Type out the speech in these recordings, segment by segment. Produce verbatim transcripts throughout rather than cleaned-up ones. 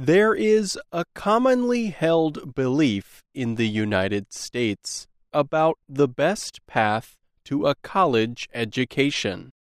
There is a commonly held belief in the United States about the best path to a college education.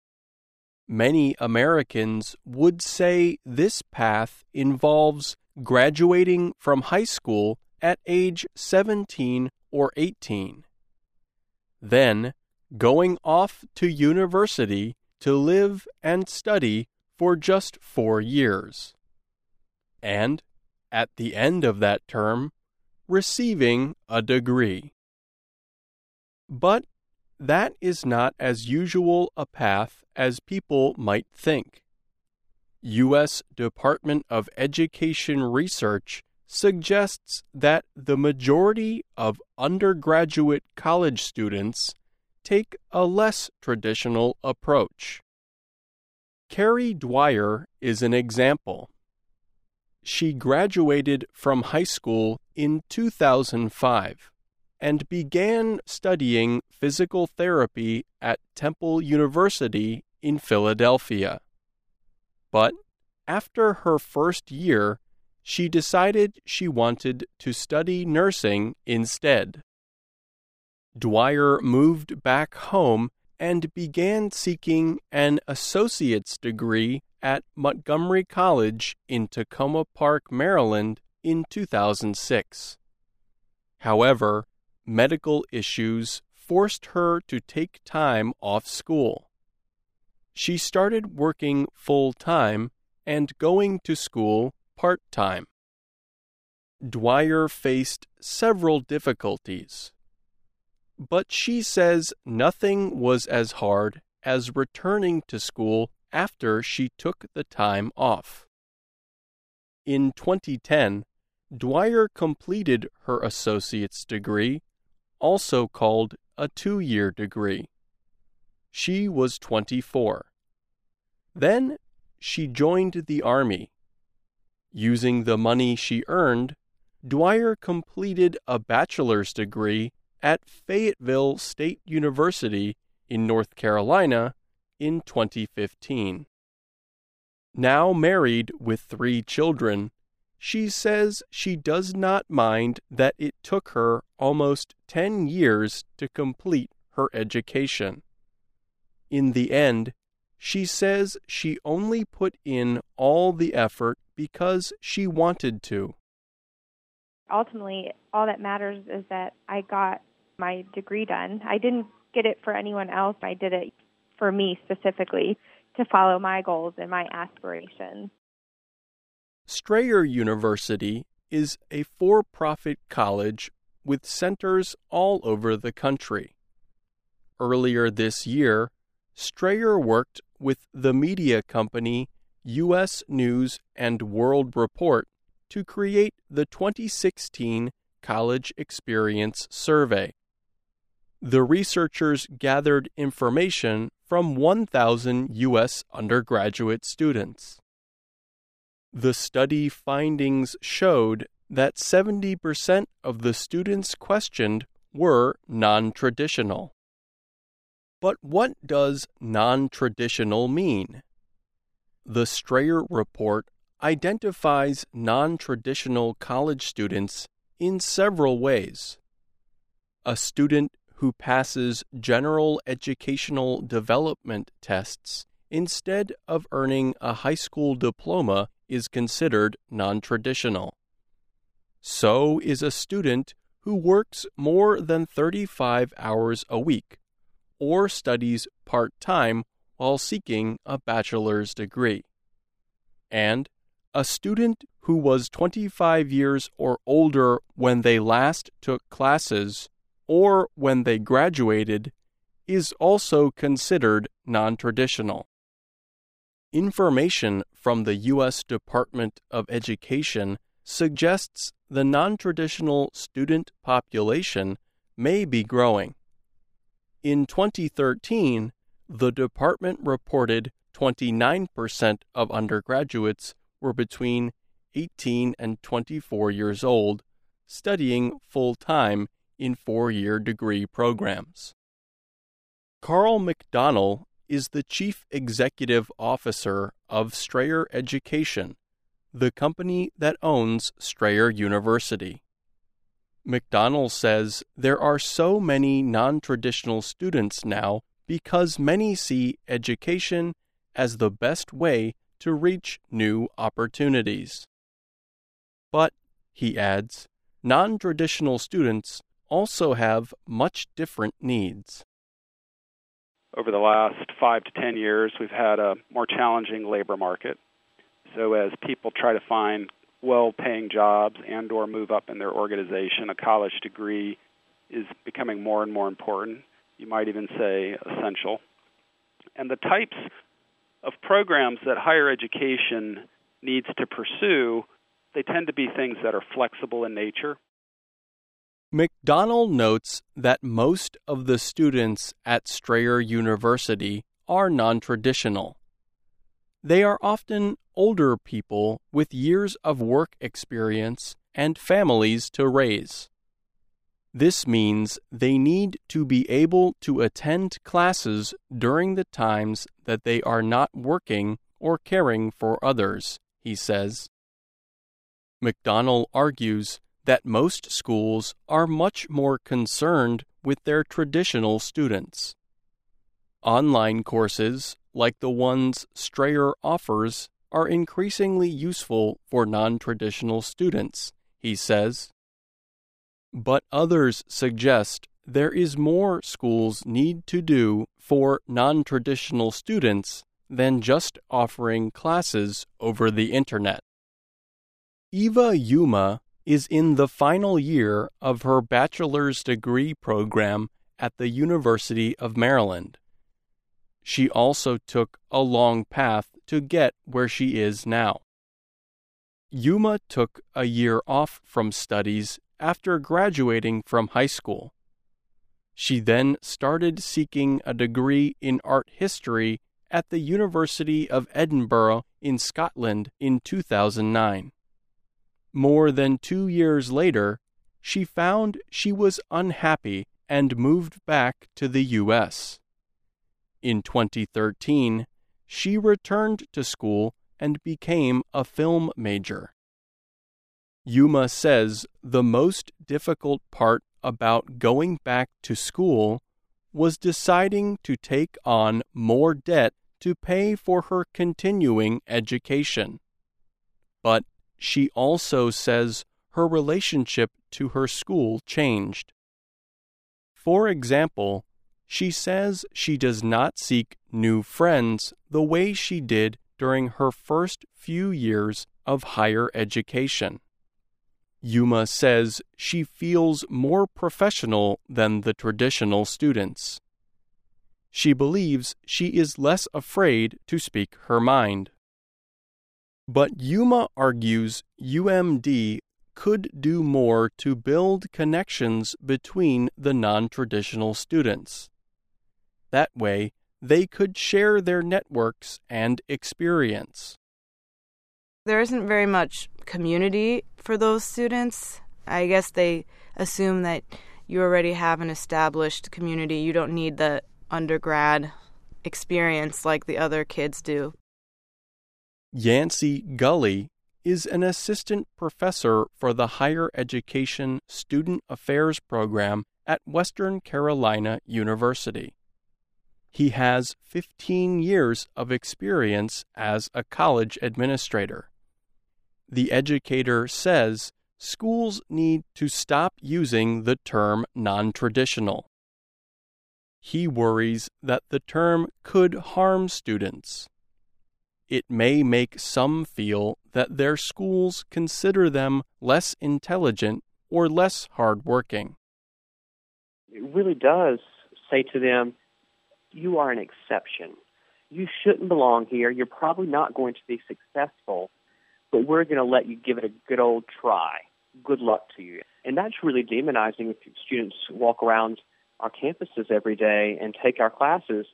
Many Americans would say this path involves graduating from high school at age seventeen or eighteen, then going off to university to live and study for just four years, and, at the end of that term, receiving a degree. But that is not as usual a path as people might think. U S Department of Education research suggests that the majority of undergraduate college students take a less traditional approach. Carrie Dwyer is an example. She graduated from high school in two thousand five and began studying physical therapy at Temple University in Philadelphia. But after her first year, she decided she wanted to study nursing instead. Dwyer moved back home and began seeking an associate's degree at Montgomery College in Tacoma Park, Maryland in two thousand six. However, medical issues forced her to take time off school. She started working full-time and going to school part-time. Dwyer faced several difficulties, but she says nothing was as hard as returning to school after she took the time off. In twenty ten, Dwyer completed her associate's degree, also called a two-year degree. She was twenty-four. Then she joined the Army. Using the money she earned, Dwyer completed a bachelor's degree at Fayetteville State University in North Carolina in twenty fifteen. Now married with three children, she says she does not mind that it took her almost ten years to complete her education. In the end, she says she only put in all the effort because she wanted to. Ultimately, all that matters is that I got my degree done. I didn't get it for anyone else. I did it for me specifically to follow my goals and my aspirations. Strayer University is a for-profit college with centers all over the country. Earlier this year, Strayer worked with the media company U S News and World Report to create the twenty sixteen College Experience Survey. The researchers gathered information from one thousand U S undergraduate students. The study findings showed that seventy percent of the students questioned were non-traditional. But what does non-traditional mean? The Strayer Report identifies non-traditional college students in several ways. A student who passes general educational development tests instead of earning a high school diploma is considered non-traditional. So is a student who works more than thirty-five hours a week or studies part-time while seeking a bachelor's degree. And a student who was twenty-five years or older when they last took classes or when they graduated is also considered non-traditional. Information from the U S Department of Education suggests the non-traditional student population may be growing. In twenty thirteen, the department reported twenty-nine percent of undergraduates were between eighteen and twenty-four years old, studying full-time in four-year degree programs. Carl McDonnell is the Chief Executive Officer of Strayer Education, the company that owns Strayer University. McDonnell says there are so many non-traditional students now because many see education as the best way to reach new opportunities. But, he adds, non-traditional students also have much different needs. Over the last five to ten years, we've had a more challenging labor market. So as people try to find well-paying jobs and or move up in their organization, a college degree is becoming more and more important. You might even say essential. And the types of programs that higher education needs to pursue, they tend to be things that are flexible in nature. McDonnell notes that most of the students at Strayer University are non-traditional. They are often older people with years of work experience and families to raise. This means they need to be able to attend classes during the times that they are not working or caring for others, he says. McDonnell argues that most schools are much more concerned with their traditional students. Online courses, like the ones Strayer offers, are increasingly useful for non-traditional students, he says. But others suggest there is more schools need to do for non-traditional students than just offering classes over the internet. Eva Yuma is in the final year of her bachelor's degree program at the University of Maryland. She also took a long path to get where she is now. Yuma took a year off from studies after graduating from high school. She then started seeking a degree in art history at the University of Edinburgh in Scotland in two thousand nine. More than two years later, she found she was unhappy and moved back to the U S. In twenty thirteen, she returned to school and became a film major. Yuma says the most difficult part about going back to school was deciding to take on more debt to pay for her continuing education. But she also says her relationship to her school changed. For example, she says she does not seek new friends the way she did during her first few years of higher education. Yuma says she feels more professional than the traditional students. She believes she is less afraid to speak her mind. But Yuma argues U M D could do more to build connections between the non-traditional students. That way, they could share their networks and experience. There isn't very much community for those students. I guess they assume that you already have an established community. You don't need the undergrad experience like the other kids do. Yancey Gully is an assistant professor for the Higher Education Student Affairs program at Western Carolina University. He has fifteen years of experience as a college administrator. The educator says schools need to stop using the term non-traditional. He worries that the term could harm students. It may make some feel that their schools consider them less intelligent or less hardworking. It really does say to them, you are an exception. You shouldn't belong here. You're probably not going to be successful, but we're going to let you give it a good old try. Good luck to you. And that's really demonizing if students walk around our campuses every day and take our classes.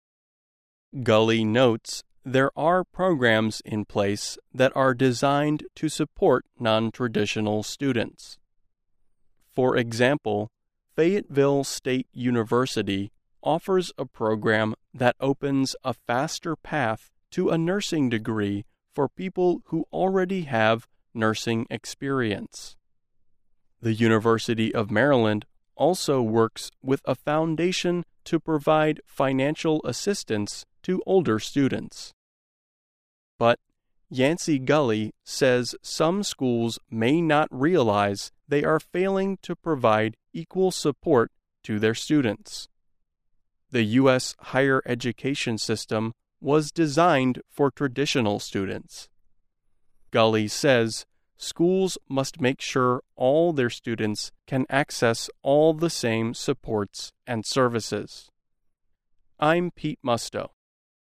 Gully notes there are programs in place that are designed to support non-traditional students. For example, Fayetteville State University offers a program that opens a faster path to a nursing degree for people who already have nursing experience. The University of Maryland also works with a foundation to provide financial assistance to older students. But Yancey Gulley says some schools may not realize they are failing to provide equal support to their students. The U S higher education system was designed for traditional students. Gulley says schools must make sure all their students can access all the same supports and services. I'm Pete Musto.